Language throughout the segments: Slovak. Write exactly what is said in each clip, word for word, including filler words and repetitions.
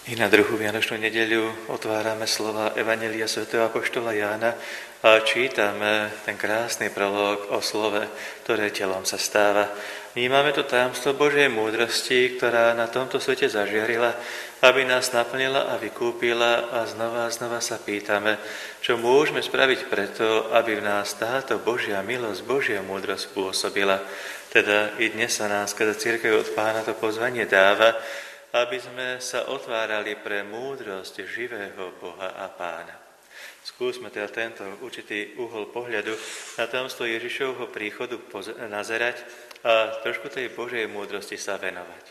I na druhú vianočnú nedeľu otvárame slova Evanjelia svätého apoštola Jána a čítame ten krásny prolog o slove, ktoré telom sa stáva. Vnímame to tajomstvo Božej múdrosti, ktorá na tomto svete zažiarila, aby nás naplnila a vykúpila, a znova a znova sa pýtame, čo môžeme spraviť preto, aby v nás táto Božia milosť, Božia múdrosť pôsobila. Teda i dnes sa nás, keď cirkev od Pána to pozvanie dáva, aby sme sa otvárali pre múdrosť živého Boha a Pána. Skúsme teda tento určitý uhol pohľadu na tajomstvo Ježišovho príchodu nazerať a trošku tej Božej múdrosti sa venovať.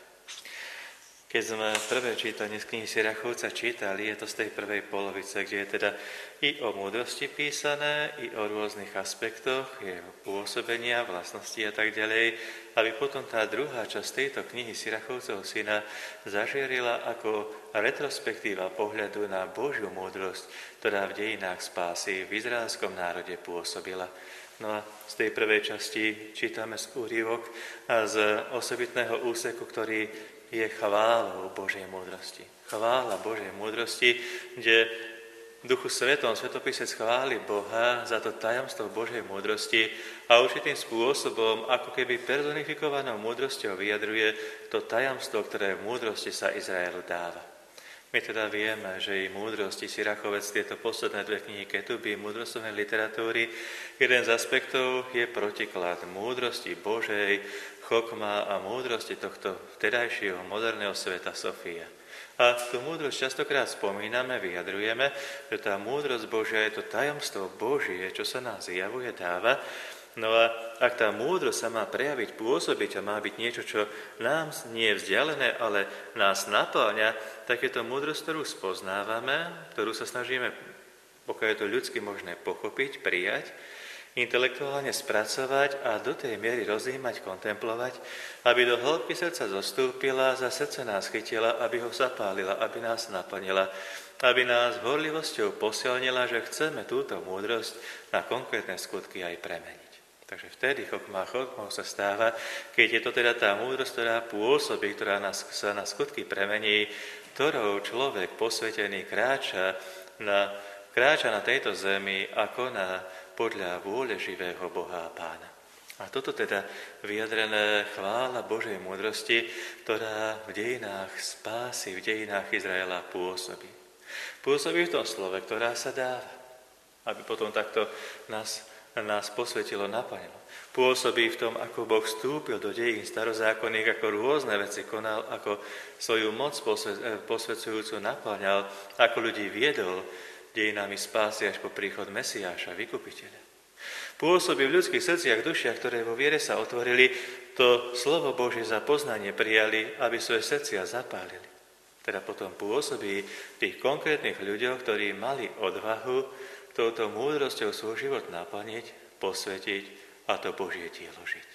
Keď sme prvé čítanie z knihy Sirachovca čítali, je to z tej prvej polovice, kde je teda i o múdrosti písané, i o rôznych aspektoch, jeho pôsobenia, vlastnosti a tak ďalej, aby potom tá druhá časť tejto knihy Sirachovcov syna zažierila ako retrospektíva pohľadu na Božiu múdrosť, ktorá v dejinách spásy v izraelskom národe pôsobila. No a z tej prvej časti čítame z úryvok a z osobitného úseku, ktorý je chválou Božej múdrosti. Chvála Božej múdrosti, kde v Duchu Svetom Svetopisec chváli Boha za to tajomstvo Božej múdrosti a určitým spôsobom, ako keby personifikovanou múdrosťou vyjadruje to tajomstvo, ktoré v múdrosti sa Izraelu dáva. My teda vieme, že i múdrosti Sirachovec, tieto posledné dve knihy Ketuby, múdrostnej literatúry, jeden z aspektov je protiklad múdrosti Božej, chokma a múdrosti tohto vtedajšieho moderného sveta Sofia. A tú múdrosť častokrát spomíname, vyjadrujeme, že tá múdrosť Božia je to tajomstvo Božie, čo sa nám zjavuje, dáva. No a ak tá múdrosť sa má prejaviť, pôsobiť a má byť niečo, čo nám nie je vzdialené, ale nás napĺňa, tak je to múdrosť, ktorú spoznávame, ktorú sa snažíme, pokiaľ je to ľudsky možné, pochopiť, prijať, intelektuálne spracovať a do tej miery rozjímať, kontemplovať, aby do hĺbky srdca zostúpila, za srdce nás chytila, aby ho zapálila, aby nás naplnila, aby nás horlivosťou posilnila, že chceme túto múdrosť na konkrétne skutky aj premeniť. Takže vtedy chokma chokmou sa stáva, keď je to teda tá múdrosť, ktorá pôsobí, ktorá nás, sa na skutky premení, ktorou človek posvetený kráča na, kráča na tejto zemi ako na podľa vôle živého Boha a Pána. A toto teda vyjadrené chvála Božej múdrosti, ktorá v dejinách spásy, v dejinách Izraela pôsobí. Pôsobí v tom slove, ktorá sa dáva, aby potom takto nás, nás posvetilo, naplnilo. Pôsobí v tom, ako Boh vstúpil do dejín starozákonných, ako rôzne veci konal, ako svoju moc posvedzujúcu naplňal, ako ľudí viedol dejinami spásy až po príchod Mesiáša, vykupiteľa. Pôsobí v ľudských srdciach, dušiach, ktoré vo viere sa otvorili, to slovo Božie za poznanie prijali, aby svoje srdcia zapálili. Teda potom pôsobí v tých konkrétnych ľuďoch, ktorí mali odvahu touto múdrosťou svoj život naplniť, posvetiť a to Božie dielo žiť.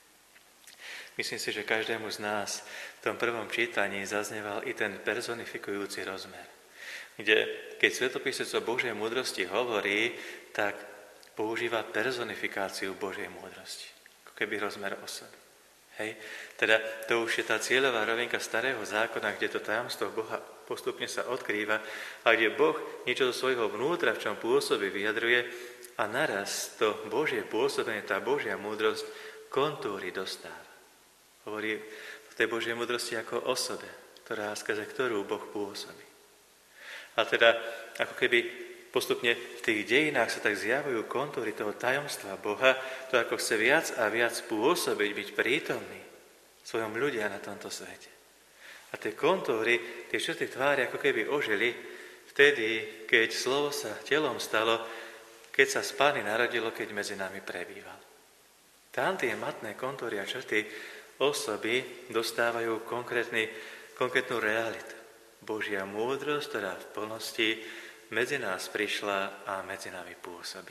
Myslím si, že každému z nás v tom prvom čítaní zazneval i ten personifikujúci rozmer, kde keď Svetopisec o Božej múdrosti hovorí, tak používa personifikáciu Božej múdrosti. Ako keby rozmer osoby. Hej? Teda to už je tá cieľová rovinka starého zákona, kde to tajomstvo Boha postupne sa odkrýva a kde Boh niečo zo svojho vnútra, v čom pôsobí, vyjadruje a naraz to Božie pôsobenie, tá Božia múdrosť kontúry dostáva. Hovorí v tej Božej múdrosti ako osobe, ktorá, skrze ktorú Boh pôsobí. A teda, ako keby postupne v tých dejinách sa tak zjavujú kontúry toho tajomstva Boha, to ako chce viac a viac pôsobiť, byť prítomný svojom ľudia na tomto svete. A tie kontúry, tie črty tvári ako keby ožili vtedy, keď slovo sa telom stalo, keď sa z Pány narodilo, keď medzi nami prebýval. Tam tie matné kontúry a črty osoby dostávajú konkrétnu realitu. Božia múdrosť, ktorá v plnosti medzi nás prišla a medzi nami pôsobí.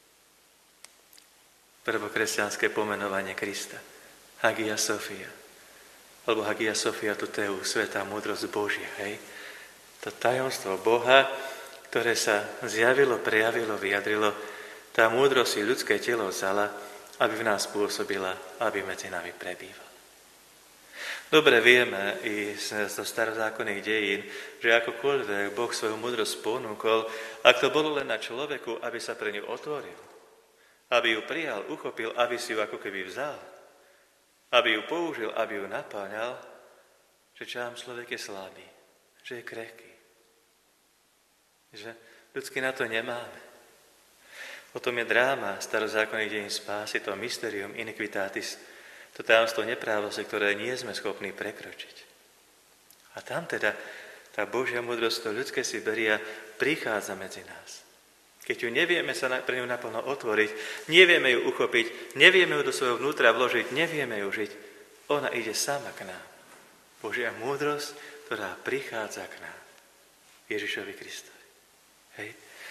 Prvokresťanské pomenovanie Krista. Hagia Sophia. Alebo Hagia Sophia Tuteu, svätá múdrosť Božia. Hej? To tajomstvo Boha, ktoré sa zjavilo, prejavilo, vyjadrilo, tá múdrosť si ľudské telo vzala, aby v nás pôsobila, aby medzi nami prebývala. Dobre vieme i z starozákonných dejín, že akokoľvek Boh svoju múdrosť ponúkol, ak to bolo len na človeku, aby sa pre ňu otvoril, aby ju prijal, uchopil, aby si ju ako keby vzal, aby ju použil, aby ju napáňal, že čám človek je slabý, že je krehký, že ľudsky na to nemáme. O tom je dráma starozákonných dejín spásy, to mysterium iniquitatis, to tajomstvo neprávosti, ktoré nie sme schopní prekročiť. A tam teda tá Božia múdrosť, to ľudské Siberia prichádza medzi nás. Keď ju nevieme sa pre ňu naplno otvoriť, nevieme ju uchopiť, nevieme ju do svojho vnútra vložiť, nevieme ju žiť, ona ide sama k nám. Božia múdrosť, ktorá prichádza k nám. Ježišovi Kristovi. Hej.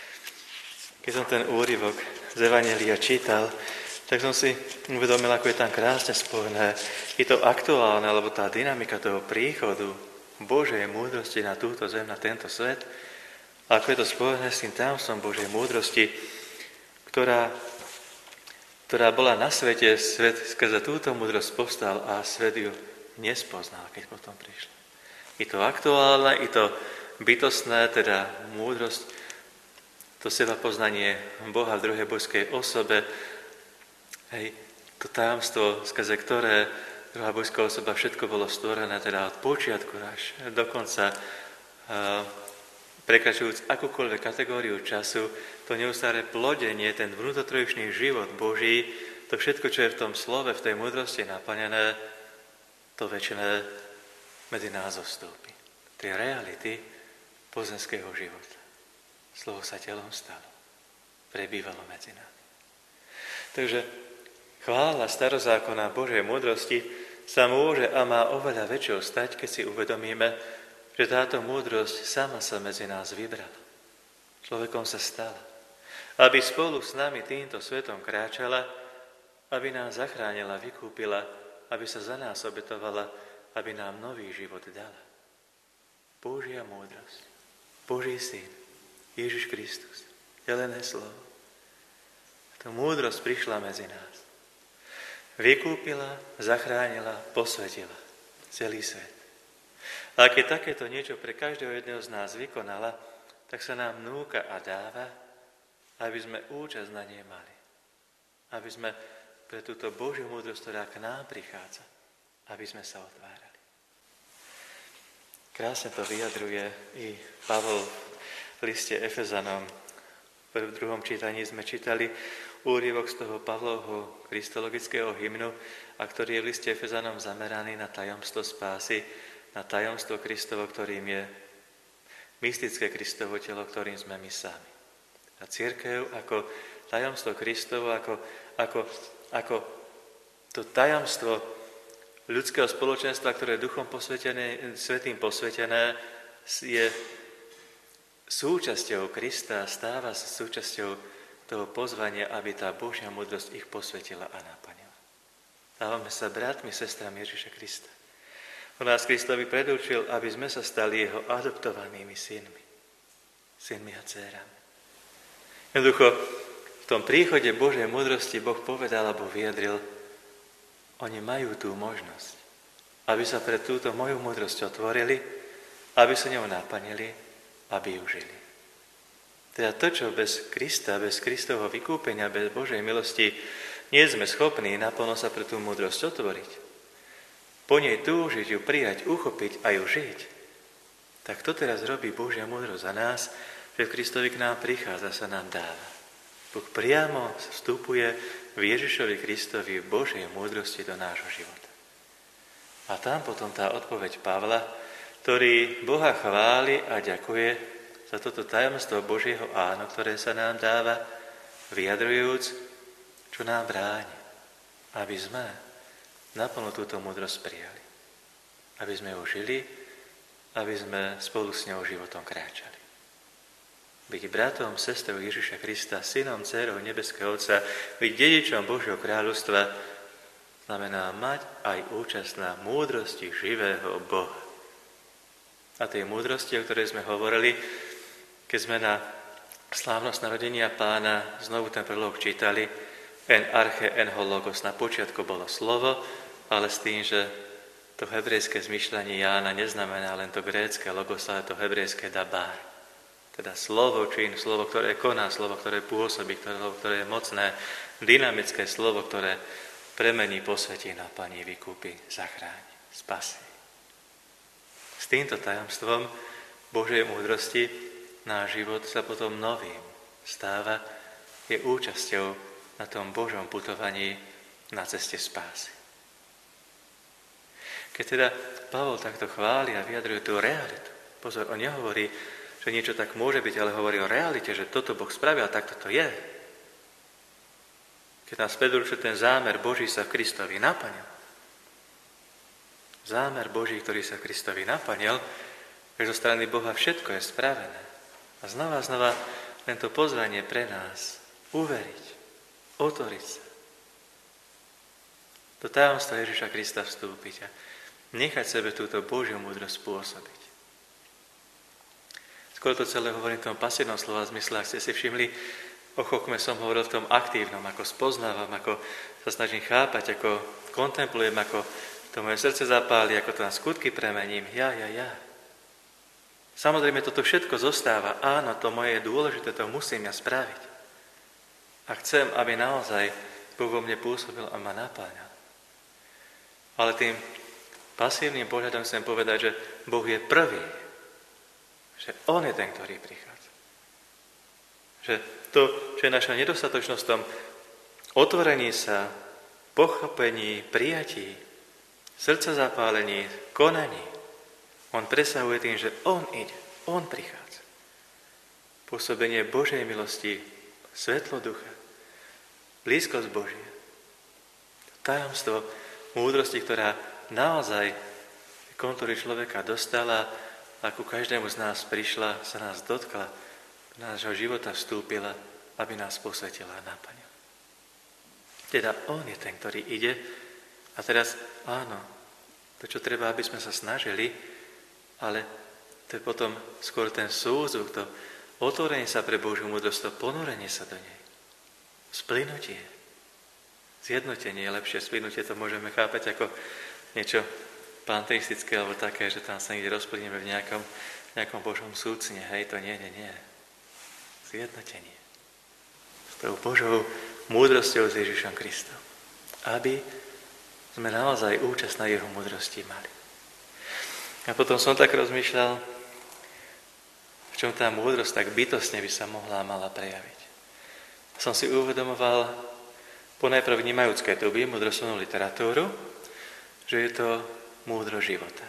Keď som ten úryvok z Evanjelia čítal, tak som si uvedomil, ako je tam krásne spojené. Je to aktuálne, alebo tá dynamika toho príchodu Božej múdrosti na túto zem, na tento svet, ako je to spojené s tým tajomstvom Božej múdrosti, ktorá, ktorá bola na svete, svet skrze túto múdrosť povstal a svet ju nespoznal, keď potom prišla. Je to aktuálne, je to bytostné, teda múdrosť, to seba poznanie Boha v druhej božskej osobe, hej, to tajomstvo, skrze ktoré druhá božská osoba všetko bolo stvorené, teda od počiatku až do konca, uh, prekračujúc akúkoľvek kategóriu času, to neustále plodenie, ten vnútrotrojičný život Boží, to všetko, čo je v tom slove, v tej múdrosti naplnené, to väčšiné medzi nás zostúpi. Tej reality pozemského života. Slovo sa telom stalo. Prebývalo medzi nami. Takže chvála starozákona Božej múdrosti sa môže a má oveľa väčšou stať, keď si uvedomíme, že táto múdrosť sama sa medzi nás vybrala. Človekom sa stala. Aby spolu s nami týmto svetom kráčala, aby nás zachránila, vykúpila, aby sa za nás obetovala, aby nám nový život dala. Božia múdrosť, Boží syn, Ježiš Kristus, jelené slovo. Tá múdrosť prišla medzi nás. Vykúpila, zachránila, posvetila celý svet. A keď takéto niečo pre každého jedného z nás vykonala, tak sa nám núka a dáva, aby sme účasť na nej mali. Aby sme pre túto Božiu múdrosť, ktorá k nám prichádza, aby sme sa otvárali. Krásne to vyjadruje i Pavol v liste Efezanom. V druhom čítaní sme čítali úryvok z toho Pavlovho kristologického hymnu, a ktorý je v liste Efezanom zameraný na tajomstvo spásy, na tajomstvo Kristovo, ktorým je mystické Kristovo telo, ktorým sme my sami. A cirkev ako tajomstvo Kristovo, ako, ako, ako to tajomstvo ľudského spoločenstva, ktoré je duchom posvetené, svätým posvetené, je súčasťou Krista, stáva sa súčasťou toho pozvania, aby tá Božia múdrosť ich posvetila a naplnila. Dávame sa bratmi, sestrami Ježiša Krista. On nás Kristovi predurčil, aby sme sa stali jeho adoptovanými synmi. Synmi a dcérami. Jednoducho, v tom príchode Božej múdrosti Boh povedal alebo vyjadril, oni majú tú možnosť, aby sa pre túto moju múdrosť otvorili, aby sa ňou naplnili, aby ju žili. Teda to, čo bez Krista, bez Kristovho vykúpenia, bez Božej milosti nie sme schopní naplno sa pre tú múdrosť otvoriť, po nej túžiť, ju prijať, uchopiť a ju žiť, tak to teraz robí Božia múdrosť za nás, že Kristovi k nám prichádza, sa nám dáva. Boh priamo vstupuje v Ježišovi Kristovi v Božej múdrosti do nášho života. A tam potom tá odpoveď Pavla, ktorý Boha chváli a ďakuje za toto tajomstvo Božieho áno, ktoré sa nám dáva, vyjadrujúc, čo nám bráni, aby sme naplno túto múdrosť prijali. Aby sme ju žili, aby sme spolu s ňou životom kráčali. Byť bratom, sestrou Ježiša Krista, synom, dcérou nebeského Otca, byť dedičom Božieho kráľovstva, znamená mať aj účasť na múdrosti živého Boha. A tej múdrosti, o ktorej sme hovorili, keď sme na slávnosť narodenia Pána znovu ten prelog čítali, en arche en ho logos, na počiatku bolo slovo, ale s tým, že to hebrejské zmyšľanie Jána neznamená len to grécke logos, ale to hebrejské dabar. Teda slovo čin, slovo, ktoré koná, slovo, ktoré pôsobí, slovo, ktoré je mocné, dynamické slovo, ktoré premení, posvetí, naplní, vykúpi, zachráni, spasí. S týmto tajomstvom Božej múdrosti náš život sa potom novým stáva, je účasťou na tom Božom putovaní na ceste spásy. Keď teda Pavol takto chváli a vyjadruje tú realitu, pozor, on nehovorí, že niečo tak môže byť, ale hovorí o realite, že toto Boh spravil a takto to je. Keď nás predurčuje ten zámer Boží sa v Kristovi naplnil. Zámer Boží, ktorý sa v Kristovi naplnil, že zo strany Boha všetko je spravené. A znova a znova len to pozvanie pre nás uveriť, otvoriť sa. Do tajomstva Ježiša Krista vstúpiť a nechať sebe túto Božiu múdrosť spôsobiť. Skôr to celé hovorím v tom pasívnom slova zmysle, ak ste si všimli, o chokme som hovoril v tom aktívnom, ako spoznávam, ako sa snažím chápať, ako kontemplujem, ako to moje srdce zapáli, ako to na skutky premením. Ja, ja, ja. Samozrejme, toto všetko zostáva. Áno, to moje je dôležité, to musím ja spraviť. A chcem, aby naozaj Boh vo mne pôsobil a ma napáňal. Ale tým pasívnym pohľadom chcem povedať, že Boh je prvý. Že on je ten, ktorý prichádza. Že to, čo je naša nedostatočnosť v tom otvorení sa, pochopení, prijatí, srdca zapálení, konaní, on presahuje tým, že on ide, on prichádza. Pôsobenie Božej milosti, svetlo ducha, blízkosť Božia, tajomstvo múdrosti, ktorá naozaj kontúry človeka dostala, a ku každému z nás prišla, sa nás dotkla, do nášho života vstúpila, aby nás posvetila a naplnila. Teda on je ten, ktorý ide a teraz áno, to, čo treba, aby sme sa snažili, ale to je potom skôr ten súzvuk, to otvorenie sa pre Božiu múdrosť, to ponorenie sa do nej, splynutie, zjednotenie, lepšie splynutie, to môžeme chápať ako niečo panteistické, alebo také, že tam sa niekde rozplyníme v nejakom, nejakom Božom súcne. Hej, to nie, nie, nie. Zjednotenie. S tou Božou múdrosťou s Ježišom Kristom. Aby sme naozaj účasť na jeho múdrosti mali. A potom som tak rozmýšľal, v čom tá múdrosť tak bytostne by sa mohla a mala prejaviť. Som si uvedomoval, ponajprv vnímajúc ketuby, múdrostnú literatúru, že je to múdro života.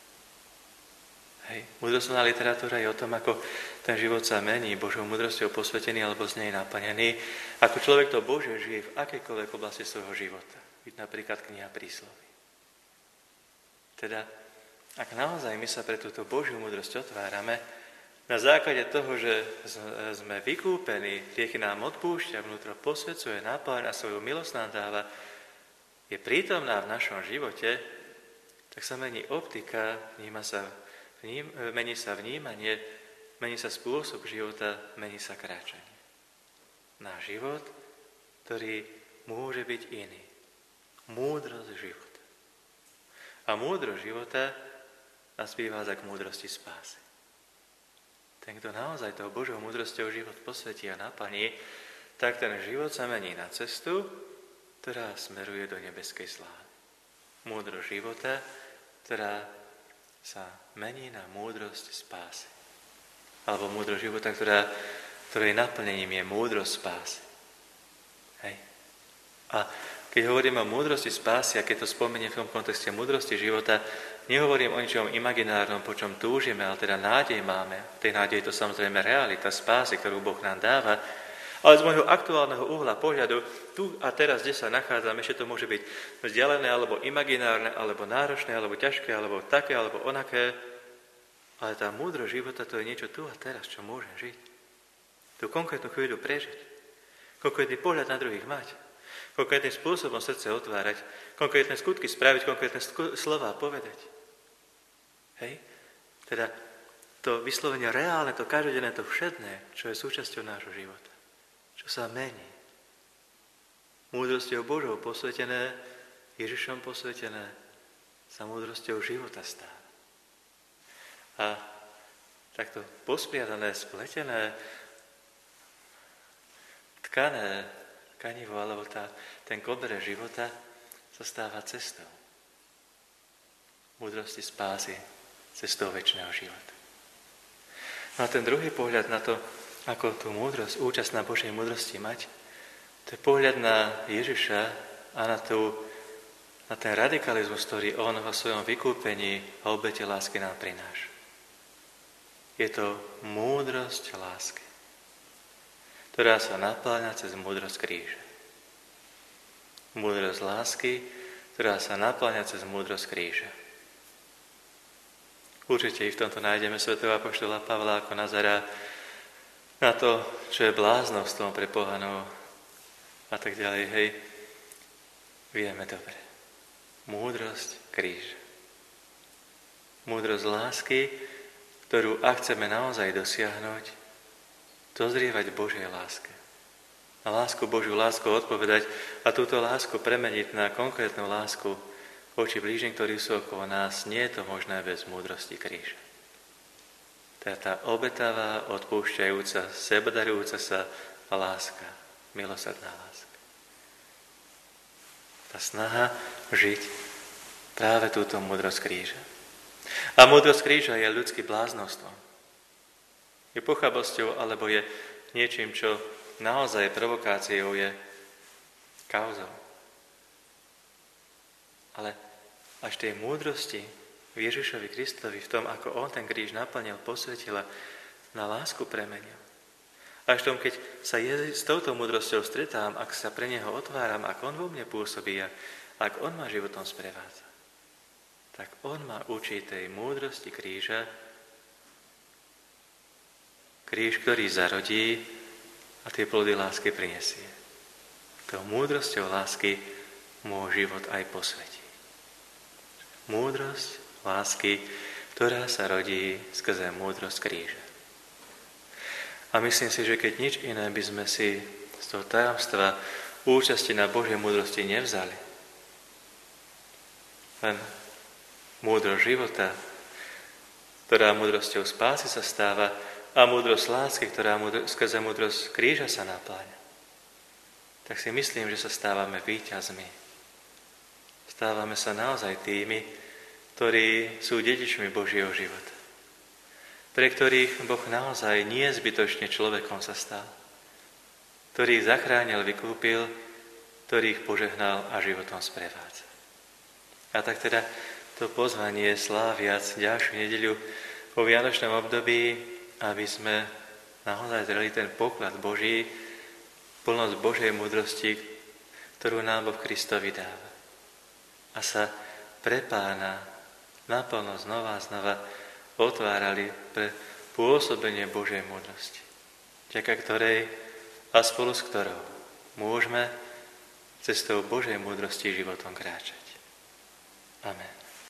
Hej. Múdrostná literatúra je o tom, ako ten život sa mení, Božou múdrosťou posvetený alebo z nej naplnený, ako človek to Bože žije v akejkoľvek oblasti svojho života. Byť napríklad kniha prísloví. Teda, ak naozaj my sa pre túto Božiu múdrosť otvárame, na základe toho, že sme vykúpení, hriechy nám odpúšťa, vnútro posvecuje, napáľa a svoju milosť nám dáva, je prítomná v našom živote, tak sa mení optika, vníma sa, vním, mení sa vnímanie, mení sa spôsob života, mení sa kráčanie. Náš život, ktorý môže byť iný. Múdrosť života. A múdrosť života nás vyvádza k múdrosti spásy. Ten, kto naozaj tou Božou múdrosťou život posvetí a naplní, tak ten život sa mení na cestu, ktorá smeruje do nebeskej slávy. Múdrosť života, ktorá sa mení na múdrosť spásy. Alebo múdrosť života, ktorá, ktorej naplnením je múdrosť spásy. Hej. A keď hovorím o múdrosti spásy, a keď to spomeniem v tom kontexte múdrosti života, nehovorím o ničom imaginárnom, po čom túžime, ale teda nádej máme. V tej nádeji je to samozrejme realita spásy, ktorú Boh nám dáva. Ale z môjho aktuálneho uhla pohľadu, tu a teraz, kde sa nachádzam, ešte to môže byť vzdialené, alebo imaginárne, alebo náročné, alebo ťažké, alebo také, alebo onaké. Ale tá múdrosť života, to je niečo tu a teraz, čo môžem žiť. Tú konkrétnu chvíľu prežiť. Konkrétny pohľad na druhých mať. Konkrétnym spôsobom srdce otvárať. Konkrétne skutky spraviť, konkrétne sku- slová povedať. Hej? Teda to vyslovene reálne, to každodenné, to všedné, čo je súčasťou nášho života. Čo sa mení. Múdrosťou Božou posvetené, Ježišom posvetené, sa múdrosťou života stáva. A takto pospriadané, spletené, tkané tkanivo, alebo tá, ten koberec života sa stáva cestou. Múdrosti spásy, cestou večného života. No a ten druhý pohľad na to, ako tú múdrosť, účasť na Božej múdrosti mať, to je pohľad na Ježiša a na, tú, na ten radikalizmus, ktorý on vo svojom vykúpení a obete lásky nám prináša. Je to múdrosť lásky, ktorá sa napĺňa cez múdrosť kríža. Múdrosť lásky, ktorá sa napĺňa cez múdrosť kríža. Určite i v tomto nájdeme svätého apoštola Pavla ako Nazara na to, čo je bláznostvom pre pohanov a tak ďalej. Hej, vieme dobre. Múdrosť kríža. Múdrosť lásky, ktorú ak chceme naozaj dosiahnuť, dozrievať Božej láske. Na lásku Božiu lásku odpovedať a túto lásku premeniť na konkrétnu lásku voči blížnym, ktorí sú okolo nás, nie je to možné bez múdrosti kríža. To je tá obetavá, odpúšťajúca, sebadarujúca sa láska, milosrdná láska. Tá snaha žiť práve túto múdrosť kríža. A múdrosť kríža je ľudský bláznostvom. Je pochabosťou, alebo je niečím, čo naozaj provokáciou, je kauzou. Ale až tej múdrosti v Ježišovi Kristovi, v tom, ako on ten kríž naplnil, posvetil a na lásku premenil. Až v tom, keď sa je, s touto múdrosťou stretám, ak sa pre neho otváram, ak on vo mne pôsobí a ak on ma životom sprevádza, tak on ma učí tej múdrosti kríža, kríž, ktorý zarodí a tie plody lásky prinesie. Tou múdrosťou lásky môj život aj posvetí. Múdrosť lásky, ktorá sa rodí skrze múdrosť kríža. A myslím si, že keď nič iné by sme si z toho tajomstva účasti na Božej múdrosti nevzali, len múdrosť života, ktorá múdrosťou spásy sa stáva, a múdrosť lásky, ktorá múdro, skrze múdrosť kríža sa napláňa, tak si myslím, že sa stávame víťazmi. Stávame sa naozaj tými, ktorí sú dedičmi Božieho života. Pre ktorých Boh naozaj nie zbytočne človekom sa stal. Ktorých zachránil, vykúpil, ktorých požehnal a životom sprevádza. A tak teda to pozvanie sláviac ďalšiu nedeľu vo vianočnom období, aby sme naozaj zreli ten poklad Boží, plnosť Božej múdrosti, ktorú nám Boh Kristovi dáva. A sa pre Pána naplno znova a znova otvárali pre pôsobenie Božej múdrosti, vďaka ktorej a spolu s ktorou môžeme cestou Božej múdrosti životom kráčať. Amen.